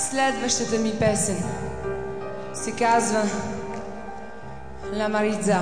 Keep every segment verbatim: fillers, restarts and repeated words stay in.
Следващата ми песен се казва Ла Мариза.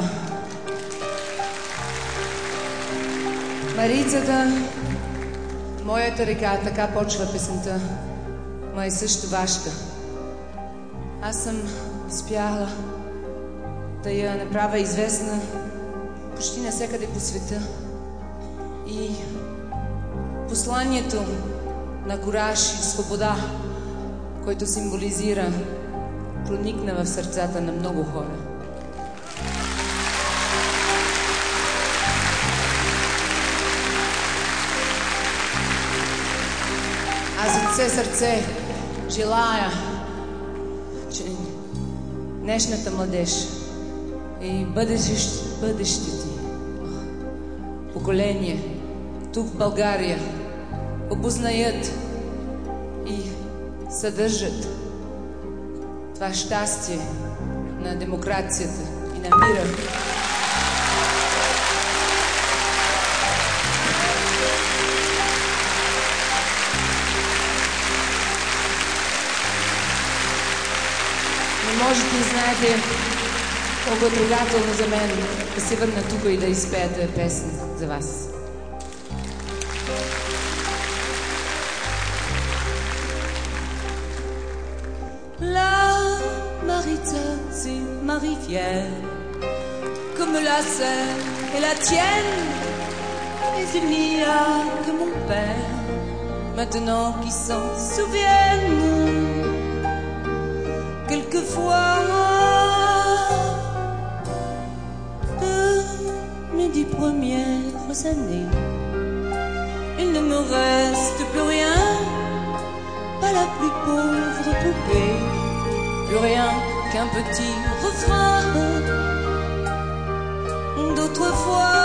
Марицата, моята река, така почва песента, ма е също вашата. Аз съм успяла да я направя известна почти навсякъде по света. И посланието на кураж и свобода, който символизира, проникна в сърцата на много хора. Аз от все сърце желая, че днешната младеж и бъдещите поколения тук в България опознаят и съдържат това щастие на демокрацията и на мира. Не можете и знаете колко е трогателно за мен да се върна тук и да изпея тази песен за вас. La Maritza, c'est ma rivière, comme la Seine et la tienne. Mais il n'y a que mon père, maintenant qui s'en souvienne. Quelquefois, de mes dix premières années, il ne me reste plus rien. Pas la plus pauvre poupée, plus rien qu'un petit refrain d'autrefois.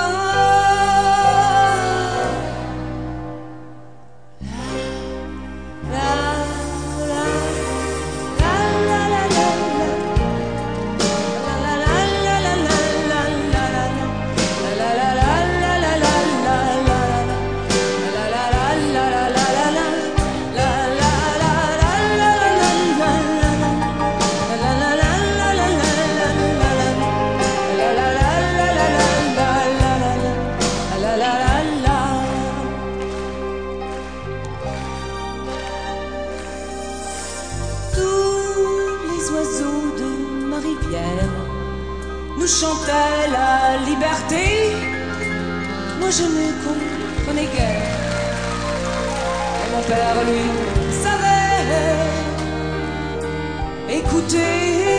Nous chantait la liberté, moi je ne comprenais guère. Et mon père, lui, savait écouter.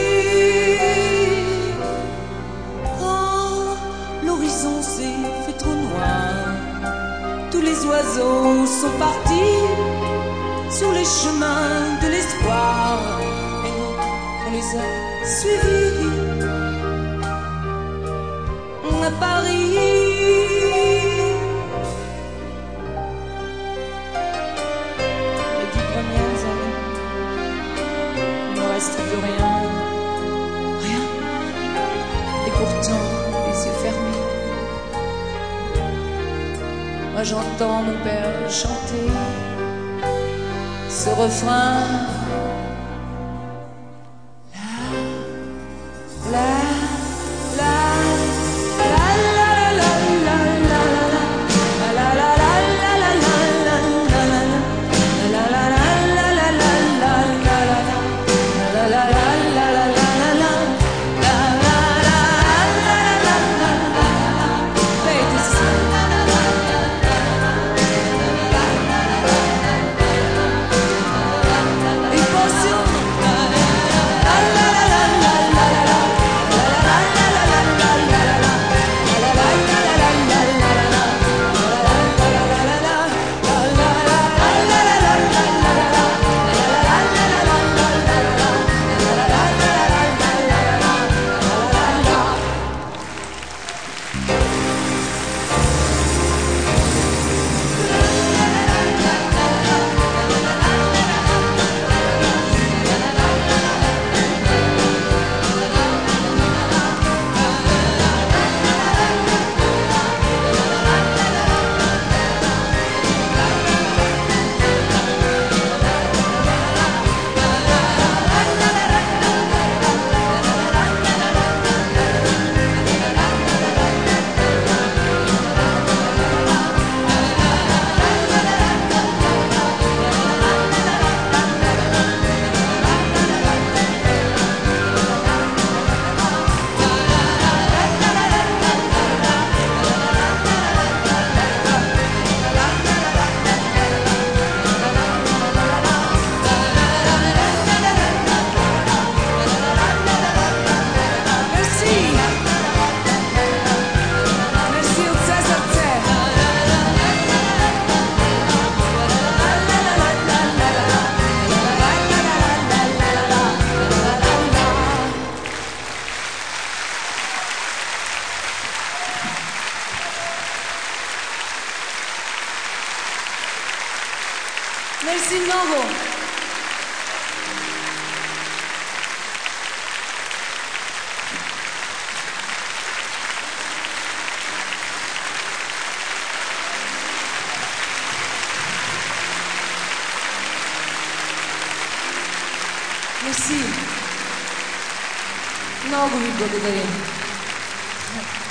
Quand l'horizon s'est fait trop noir, tous les oiseaux sont partis sur les chemins de l'espoir. Et nous, on les a suivis à Paris. Les dix premières années, il ne reste plus rien, rien. Et pourtant, les yeux fermés, moi j'entends mon père chanter ce refrain. La, la, la. Et много! Мерси. Много ви благодарим.